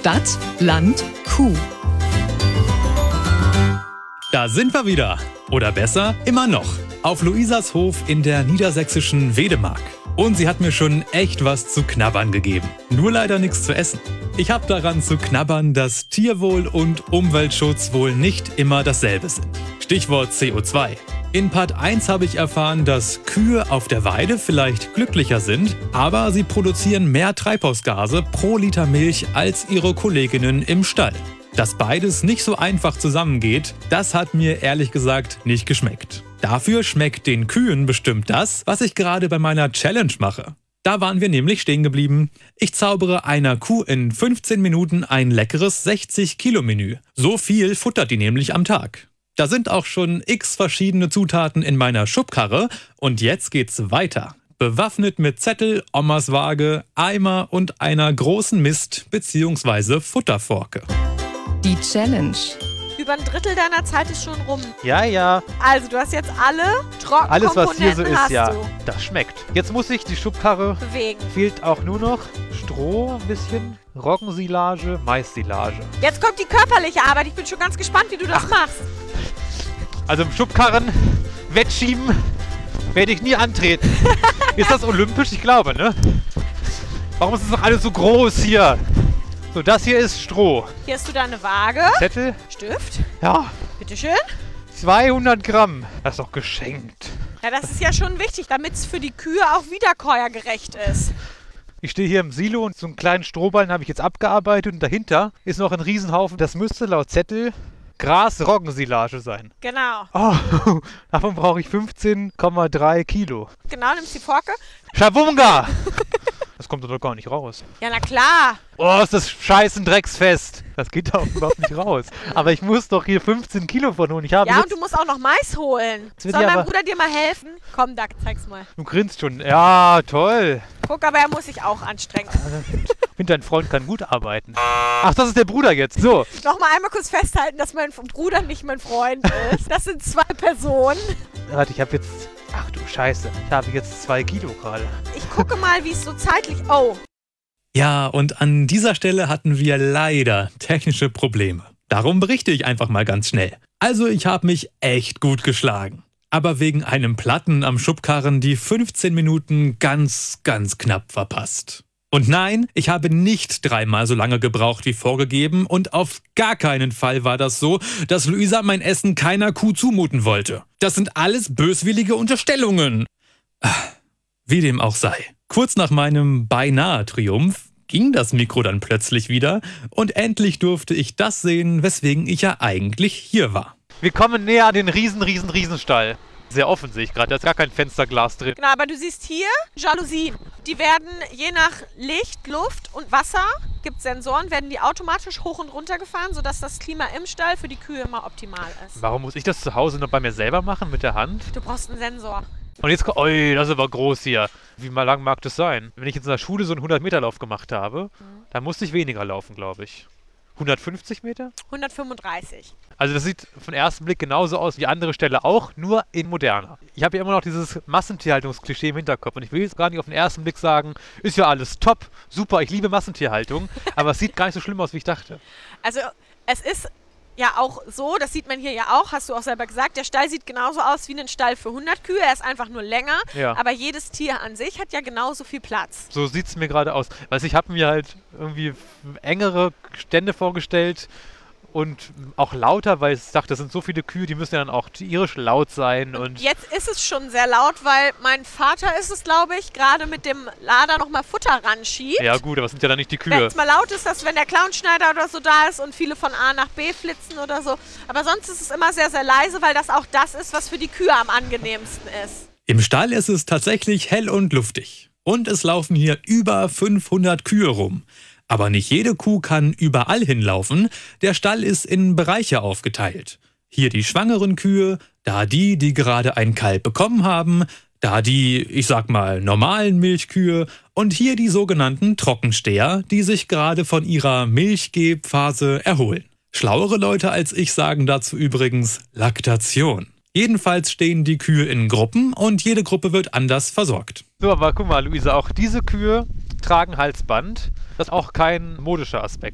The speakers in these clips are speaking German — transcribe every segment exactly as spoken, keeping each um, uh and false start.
Stadt, Land, Kuh. Da sind wir wieder. Oder besser, immer noch. Auf Luisas Hof in der niedersächsischen Wedemark. Und sie hat mir schon echt was zu knabbern gegeben. Nur leider nichts zu essen. Ich habe daran zu knabbern, dass Tierwohl und Umweltschutz wohl nicht immer dasselbe sind. Stichwort C O zwei. In Part eins habe ich erfahren, dass Kühe auf der Weide vielleicht glücklicher sind, aber sie produzieren mehr Treibhausgase pro Liter Milch als ihre Kolleginnen im Stall. Dass beides nicht so einfach zusammengeht, das hat mir ehrlich gesagt nicht geschmeckt. Dafür schmeckt den Kühen bestimmt das, was ich gerade bei meiner Challenge mache. Da waren wir nämlich stehen geblieben. Ich zaubere einer Kuh in fünfzehn Minuten ein leckeres sechzig Kilo Menü. So viel futtert die nämlich am Tag. Da sind auch schon x verschiedene Zutaten in meiner Schubkarre und jetzt geht's weiter. Bewaffnet mit Zettel, Omas Waage, Eimer und einer großen Mist- bzw. Futterforke. Die Challenge. Über ein Drittel deiner Zeit ist schon rum. Ja, ja. Also, du hast jetzt alle Trockenkomponenten. Alles, was hier so ist, hast ja. du. Das schmeckt. Jetzt muss ich die Schubkarre... Bewegen. Fehlt auch nur noch Stroh ein bisschen, Roggensilage, Maissilage. Jetzt kommt die körperliche Arbeit. Ich bin schon ganz gespannt, wie du das Ach. machst. Also im Schubkarren wettschieben werde ich nie antreten. Ist das olympisch? Ich glaube, ne? Warum ist das doch alles so groß hier? So, das hier ist Stroh. Hier hast du deine Waage. Zettel? Stift. Ja, Bitteschön. zweihundert Gramm. Das ist doch geschenkt. Ja, das ist ja schon wichtig, damit es für die Kühe auch wiederkäuergerecht ist. Ich stehe hier im Silo und so einen kleinen Strohballen habe ich jetzt abgearbeitet und dahinter ist noch ein Riesenhaufen. Das müsste laut Zettel Gras-Roggensilage sein. Genau. Oh, davon brauche ich fünfzehn Komma drei Kilo. Genau, nimmst die Forke. Schabunga! Das kommt doch gar nicht raus. Ja, na klar. Oh, ist das scheiß ein Drecksfest. Das geht doch überhaupt nicht raus. Aber ich muss doch hier fünfzehn Kilo von holen. Ich habe Ja, jetzt... und du musst auch noch Mais holen. Jetzt Soll wird die mein aber- Bruder dir mal helfen? Komm, Duck, zeig's mal. Du grinst schon. Ja, toll. Guck, aber er muss sich auch anstrengen. Ich finde, dein Freund kann gut arbeiten. Ach, das ist der Bruder jetzt. So. Nochmal einmal kurz festhalten, dass mein Bruder nicht mein Freund ist. Das sind zwei Personen. Warte, ich habe jetzt... Ach du Scheiße. Ich habe jetzt zwei Kilo gerade. Ich gucke mal, wie es so zeitlich... Oh, Ja, und an dieser Stelle hatten wir leider technische Probleme. Darum berichte ich einfach mal ganz schnell. Also ich habe mich echt gut geschlagen. Aber wegen einem Platten am Schubkarren die fünfzehn Minuten ganz, ganz knapp verpasst. Und nein, ich habe nicht dreimal so lange gebraucht wie vorgegeben und auf gar keinen Fall war das so, dass Luisa mein Essen keiner Kuh zumuten wollte. Das sind alles böswillige Unterstellungen. Ah, wie dem auch sei. Kurz nach meinem beinahe Triumph ging das Mikro dann plötzlich wieder und endlich durfte ich das sehen, weswegen ich ja eigentlich hier war. Wir kommen näher an den riesen, riesen, Riesenstall. Sehr offen sehe ich gerade. Da ist gar kein Fensterglas drin. genau, aber du siehst hier Jalousien. Die werden je nach Licht, Luft und Wasser, gibt Sensoren, werden die automatisch hoch und runter gefahren, sodass das Klima im Stall für die Kühe immer optimal ist. Warum muss ich das zu Hause noch bei mir selber machen mit der Hand? Du brauchst einen Sensor. Und jetzt kommt... Ui, das ist aber groß hier. Wie mal lang mag das sein? Wenn ich jetzt in der Schule so einen hundert Meter Lauf gemacht habe, dann musste ich weniger laufen, glaube ich. hundertfünfzig Meter? hundertfünfunddreißig. Also das sieht von ersten Blick genauso aus wie andere Ställe auch, nur in moderner. Ich habe ja immer noch dieses Massentierhaltungsklischee im Hinterkopf und ich will jetzt gar nicht auf den ersten Blick sagen, ist ja alles top, super, ich liebe Massentierhaltung, aber es sieht gar nicht so schlimm aus, wie ich dachte. Also es ist ja auch so, das sieht man hier ja auch, hast du auch selber gesagt, der Stall sieht genauso aus wie ein Stall für hundert Kühe, er ist einfach nur länger, Ja. aber jedes Tier an sich hat ja genauso viel Platz. So sieht es mir gerade aus. Weißt du, ich habe mir halt irgendwie engere Stände vorgestellt und auch lauter, weil ich dachte, das sind so viele Kühe, die müssen ja dann auch tierisch laut sein. Und Jetzt ist es schon sehr laut, weil mein Vater ist es, glaube ich, gerade mit dem Lader nochmal Futter ranschiebt. ja gut, aber es sind ja dann nicht die Wenn Kühe. es mal laut ist, dass wenn der Clownschneider oder so da ist und viele von A nach B flitzen oder so. Aber sonst ist es immer sehr, sehr leise, weil das auch das ist, was für die Kühe am angenehmsten ist. Im Stall ist es tatsächlich hell und luftig. Und es laufen hier über fünfhundert Kühe rum. Aber nicht jede Kuh kann überall hinlaufen. Der Stall ist in Bereiche aufgeteilt. Hier die schwangeren Kühe, da die, die gerade ein Kalb bekommen haben, da die, ich sag mal, normalen Milchkühe und hier die sogenannten Trockensteher, die sich gerade von ihrer Milchgebphase erholen. Schlauere Leute als ich sagen dazu übrigens Laktation. Jedenfalls stehen die Kühe in Gruppen und jede Gruppe wird anders versorgt. So, aber guck mal, Luisa, auch diese Kühe tragen Halsband. Das ist auch kein modischer Aspekt.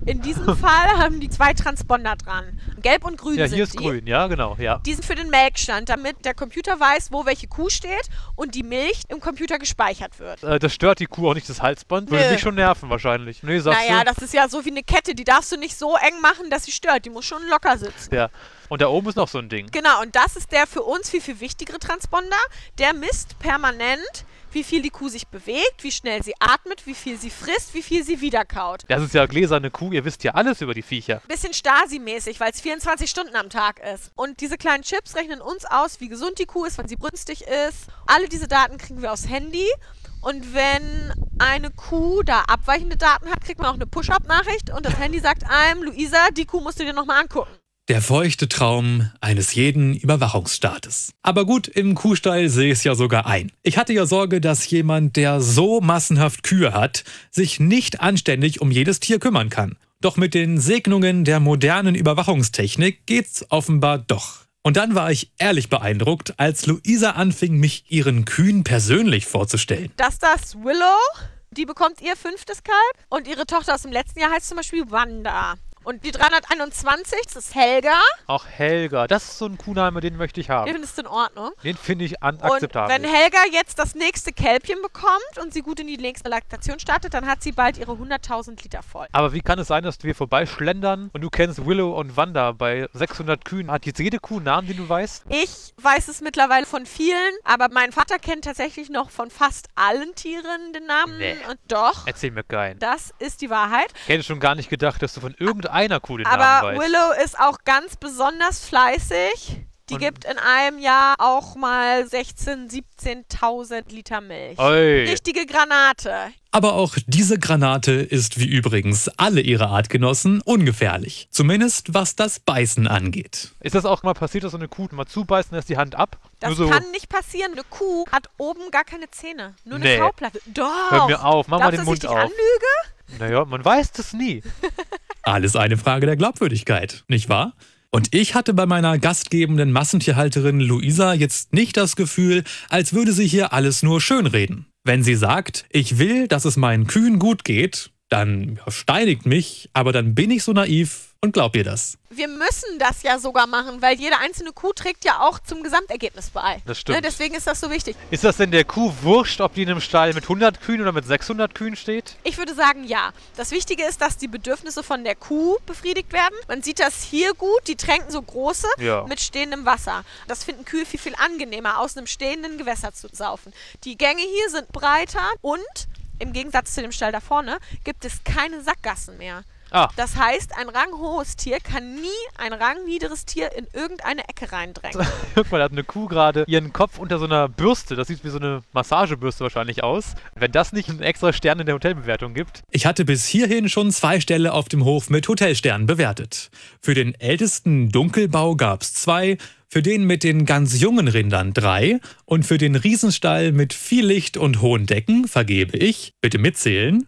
In diesem Fall haben die zwei Transponder dran. Gelb und grün Ja, sind hier ist die. grün, ja, genau, ja. Die sind für den Melkstand, damit der Computer weiß, wo welche Kuh steht und die Milch im Computer gespeichert wird. Äh, das stört die Kuh auch nicht, das Halsband. Würde Nö. mich schon nerven wahrscheinlich. Nee, sagst Naja, du? das ist ja so wie eine Kette, die darfst du nicht so eng machen, dass sie stört. Die muss schon locker sitzen. Ja. Und da oben ist noch so ein Ding. Genau, und das ist der für uns viel, viel wichtigere Transponder. Der misst permanent, wie viel die Kuh sich bewegt, wie schnell sie atmet, wie viel sie frisst, wie viel sie wiederkaut. Das ist ja gläserne Kuh, ihr wisst ja alles über die Viecher. Bisschen Stasi-mäßig, weil es vierundzwanzig Stunden am Tag ist. Und diese kleinen Chips rechnen uns aus, wie gesund die Kuh ist, wann sie brünstig ist. Alle diese Daten kriegen wir aufs Handy. Und wenn eine Kuh da abweichende Daten hat, kriegt man auch eine Push-Up-Nachricht und das Handy sagt einem, Luisa, die Kuh musst du dir nochmal angucken. Der feuchte Traum eines jeden Überwachungsstaates. Aber gut, im Kuhstall sehe ich es ja sogar ein. Ich hatte ja Sorge, dass jemand, der so massenhaft Kühe hat, sich nicht anständig um jedes Tier kümmern kann. Doch mit den Segnungen der modernen Überwachungstechnik geht's offenbar doch. Und dann war ich ehrlich beeindruckt, als Luisa anfing, mich ihren Kühen persönlich vorzustellen. Das ist das Willow, die bekommt ihr fünftes Kalb und ihre Tochter aus dem letzten Jahr heißt zum Beispiel Wanda. Und die dreihunderteinundzwanzig, das ist Helga. Auch Helga, das ist so ein Kuhname, den möchte ich Den haben. findest du in Ordnung. Den finde ich Und unakzeptabel. wenn Helga jetzt das nächste Kälbchen bekommt und sie gut in die nächste Laktation startet, dann hat sie bald ihre hunderttausend Liter voll. Aber wie kann es sein, dass wir vorbeischlendern und du kennst Willow und Wanda bei sechshundert Kühen? Hat jetzt jede Kuh einen Namen, den du weißt? Ich weiß es mittlerweile von vielen, aber mein Vater kennt tatsächlich noch von fast allen Tieren den Namen. Nee. Und doch, Erzähl mir keinen. das ist die Wahrheit. Ich hätte schon gar nicht gedacht, dass du von irgendeiner Kuh den Aber Namen weißt. Willow ist auch ganz besonders fleißig. Die Und- gibt in einem Jahr auch mal sechzehntausend, siebzehntausend Liter Milch. Oi. Richtige Granate. Aber auch diese Granate ist wie übrigens alle ihre Artgenossen ungefährlich. Zumindest was das Beißen angeht. Ist das auch mal passiert, dass so eine Kuh mal zubeißt und lässt die Hand ab? Das Nur so, kann nicht passieren. Eine Kuh hat oben gar keine Zähne. Nur eine Nee. Kaupplatte. Doch. hör mir auf, mach mal Glaubst den du, dass ich Mund dich auf. anlüge? Naja, man weiß das nie. Alles eine Frage der Glaubwürdigkeit, nicht wahr? Und ich hatte bei meiner gastgebenden Massentierhalterin Luisa jetzt nicht das Gefühl, als würde sie hier alles nur schönreden. Wenn sie sagt, ich will, dass es meinen Kühen gut geht, dann ja, steinigt mich, aber dann bin ich so naiv und glaub ihr das. Wir müssen das ja sogar machen, weil jede einzelne Kuh trägt ja auch zum Gesamtergebnis bei. Das stimmt. Ne, deswegen ist das so wichtig. Ist das denn der Kuh wurscht, ob die in einem Stall mit hundert Kühen oder mit sechshundert Kühen steht? Ich würde sagen, ja. Das Wichtige ist, dass die Bedürfnisse von der Kuh befriedigt werden. Man sieht das hier gut. Die tränken so große Ja. mit stehendem Wasser. Das finden Kühe viel, viel angenehmer, aus einem stehenden Gewässer zu saufen. Die Gänge hier sind breiter und im Gegensatz zu dem Stall da vorne gibt es keine Sackgassen mehr. Ah, Das heißt, ein ranghohes Tier kann nie ein rangniederes Tier in irgendeine Ecke reindrängen. guck mal, da hat eine Kuh gerade ihren Kopf unter so einer Bürste. Das sieht wie so eine Massagebürste wahrscheinlich aus. Wenn das nicht einen extra Stern in der Hotelbewertung gibt. Ich hatte bis hierhin schon zwei Ställe auf dem Hof mit Hotelsternen bewertet. Für den ältesten Dunkelbau gab's zwei, für den mit den ganz jungen Rindern drei und für den Riesenstall mit viel Licht und hohen Decken vergebe ich, bitte mitzählen,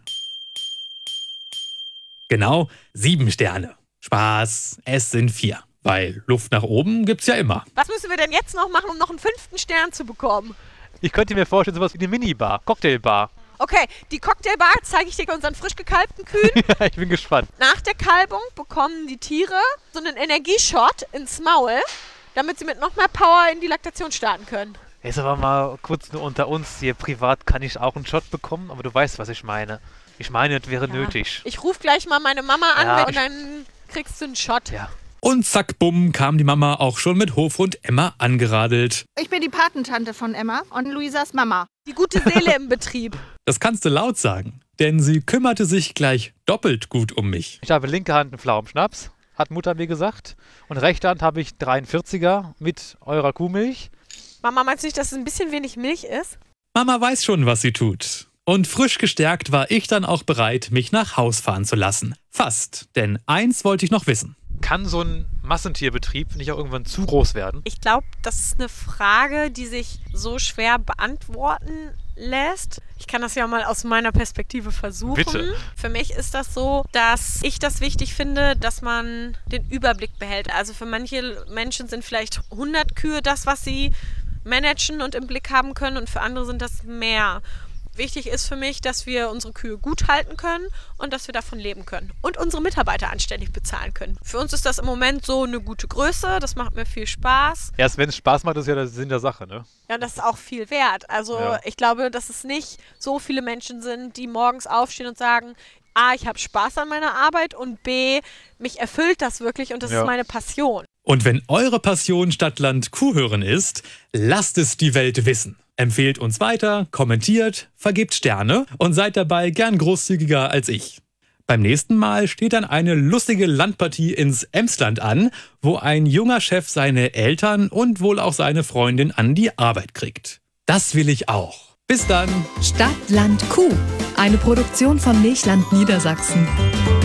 genau sieben Sterne. Spaß, es sind vier, weil Luft nach oben gibt's ja immer. Was müssen wir denn jetzt noch machen, um noch einen fünften Stern zu bekommen? Ich könnte mir vorstellen, sowas wie eine Minibar, Cocktailbar. Okay, die Cocktailbar zeige ich dir unseren frisch gekalbten Kühen. Ja, ich bin gespannt. Nach der Kalbung bekommen die Tiere so einen Energieshot ins Maul, damit sie mit noch mehr Power in die Laktation starten können. Jetzt aber mal kurz nur unter uns. Hier privat kann ich auch einen Shot bekommen, aber du weißt, was ich meine. Ich meine, das wäre nötig. Ich rufe gleich mal meine Mama an Ja, und ich- dann kriegst du einen Shot. Ja. Und zack, bumm, kam die Mama auch schon mit Hofhund Emma angeradelt. Ich bin die Patentante von Emma und Luisas Mama. Die gute Seele im Betrieb. Das kannst du laut sagen, denn sie kümmerte sich gleich doppelt gut um mich. Ich habe linke Hand einen Pflaumenschnaps, hat Mutter mir gesagt. Und rechte Hand habe ich dreiundvierziger mit eurer Kuhmilch. Mama, meinst du nicht, dass es ein bisschen wenig Milch ist? Mama weiß schon, was sie tut. Und frisch gestärkt war ich dann auch bereit, mich nach Haus fahren zu lassen. Fast, denn eins wollte ich noch wissen. Kann so ein Massentierbetrieb nicht auch irgendwann zu groß werden? Ich glaube, das ist eine Frage, die sich so schwer beantworten lässt. Ich kann das ja mal aus meiner Perspektive versuchen. Bitte. Für mich ist das so, dass ich das wichtig finde, dass man den Überblick behält. Also für manche Menschen sind vielleicht hundert Kühe das, was sie managen und im Blick haben können und für andere sind das mehr. Wichtig ist für mich, dass wir unsere Kühe gut halten können und dass wir davon leben können. Und unsere Mitarbeiter anständig bezahlen können. Für uns ist das im Moment so eine gute Größe. Das macht mir viel Spaß. Erst wenn es Spaß macht, ist ja der Sinn der Sache, ne? Ja, und das ist auch viel wert. Also Ja. ich glaube, dass es nicht so viele Menschen sind, die morgens aufstehen und sagen, A, ich habe Spaß an meiner Arbeit und B, mich erfüllt das wirklich und das Ja. ist meine Passion. Und wenn eure Passion Stadtland Kuh hören ist, lasst es die Welt wissen. Empfehlt uns weiter, kommentiert, vergebt Sterne und seid dabei gern großzügiger als ich. Beim nächsten Mal steht dann eine lustige Landpartie ins Emsland an, wo ein junger Chef seine Eltern und wohl auch seine Freundin an die Arbeit kriegt. Das will ich auch. Bis dann! Stadt, Land, Kuh. Eine Produktion von Milchland Niedersachsen.